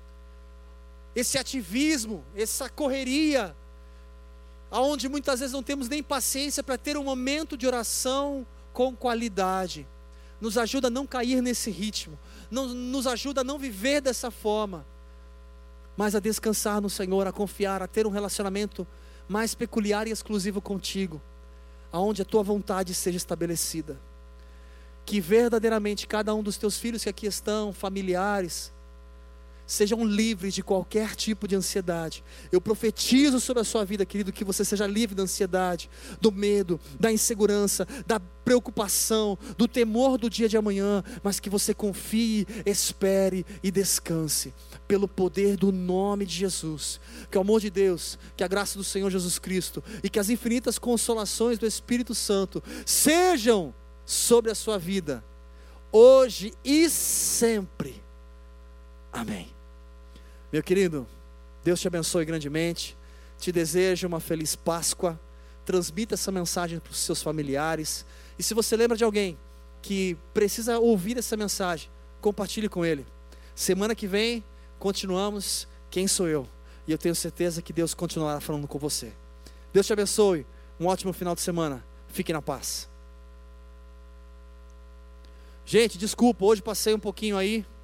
esse ativismo, essa correria, aonde muitas vezes não temos nem paciência para ter um momento de oração com qualidade. Nos ajuda a não cair nesse ritmo, nos ajuda a não viver dessa forma, mas a descansar no Senhor, a confiar, a ter um relacionamento mais peculiar e exclusivo contigo, aonde a tua vontade seja estabelecida. Que verdadeiramente cada um dos teus filhos que aqui estão, familiares, sejam livres de qualquer tipo de ansiedade. Eu profetizo sobre a sua vida, querido, que você seja livre da ansiedade, do medo, da insegurança, da preocupação, do temor do dia de amanhã, mas que você confie, espere e descanse, pelo poder do nome de Jesus. Que o amor de Deus, que a graça do Senhor Jesus Cristo e que as infinitas consolações do Espírito Santo sejam sobre a sua vida, hoje e sempre. Amém. Meu querido, Deus te abençoe grandemente, te desejo uma feliz Páscoa, transmita essa mensagem para os seus familiares, e se você lembra de alguém que precisa ouvir essa mensagem, compartilhe com ele. Semana que vem, continuamos Quem Sou Eu, e eu tenho certeza que Deus continuará falando com você. Deus te abençoe, um ótimo final de semana, fique na paz. Gente, desculpa, hoje passei um pouquinho aí,